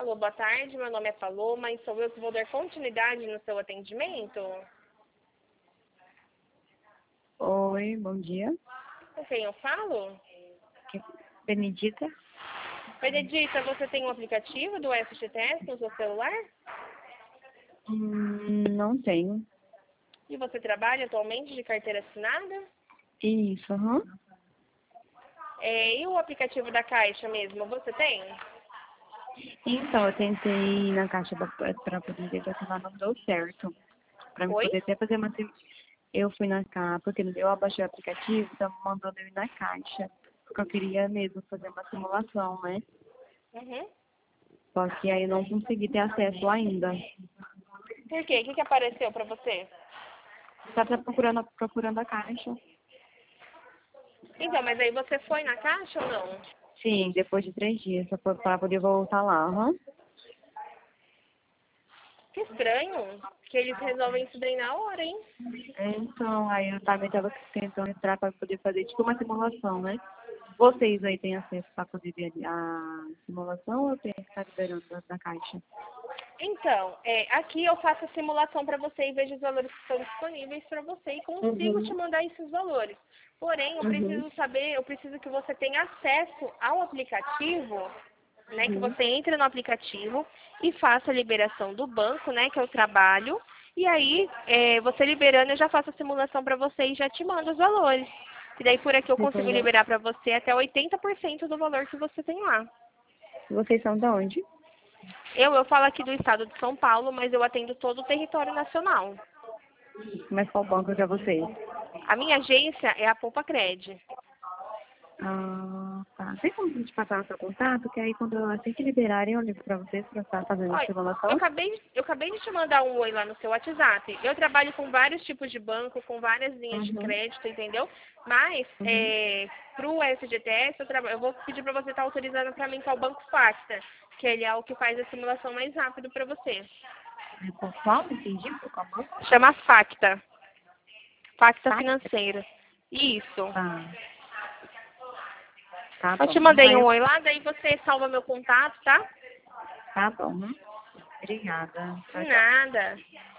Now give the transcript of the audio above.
Alô, boa tarde, meu nome é Paloma e sou eu que vou dar continuidade no seu atendimento. Oi, bom dia. Com quem eu falo? Benedita? Benedita, você tem um aplicativo do FGTS no seu celular? Não tenho. E você trabalha atualmente de carteira assinada? Isso, aham. E o aplicativo da Caixa mesmo, você tem? Então, eu tentei ir na caixa para poder ver que lá não deu certo. Para me Oi? poder até fazer uma. Eu fui na caixa, porque eu abaixei o aplicativo, então mandando eu ir na caixa. Porque eu queria mesmo fazer uma simulação, né? Uhum. Só que aí eu não consegui ter acesso ainda. Por quê? O que apareceu pra você? Só tá procurando a caixa. Então, mas aí você foi na Caixa ou não? Sim, depois de 3 dias, só para poder voltar lá, aham. Que estranho, que eles resolvem isso daí na hora, hein? Então, aí eu também estava tentando entrar para poder fazer tipo uma simulação, né? Vocês aí têm acesso para poder ver a simulação ou eu tenho que estar liberando da caixa? Então, aqui eu faço a simulação para você e vejo os valores que estão disponíveis para você e consigo te Uhum, mandar esses valores. Porém, eu uhum, preciso saber, eu preciso que você tenha acesso ao aplicativo, né? Que uhum. você entre no aplicativo e faça a liberação do banco, né? Que é o trabalho. E aí, você liberando, eu já faço a simulação para você e já te mando os valores. E daí por aqui eu consigo Entendeu? liberar para você até 80% do valor que você tem lá. Vocês são de onde? Eu falo aqui do estado de São Paulo, mas eu atendo todo o território nacional. Mas qual banco que é vocês? A minha agência é a Poupa Cred. Ah, tá. Tem como te passar o seu contato? Que aí assim que liberarem eu ligo para vocês para estar fazendo a Olha, eu simulação? acabei, eu acabei de te mandar um oi lá no seu WhatsApp. Eu trabalho com vários tipos de banco, com várias linhas de Uhum, crédito, entendeu? Mas, uhum. para o FGTS, eu vou pedir para você estar autorizando para mim que é o Banco Facta, que ele é o que faz a simulação mais rápido para você. Qual? Entendi. Qual banco? Chama Facta. Facta Tá. Financeira. Isso. Ah, tá Eu te bom. mandei Aí um eu... oi lá, daí você salva meu contato, tá? Tá bom. Obrigada. De Tchau, tchau. nada.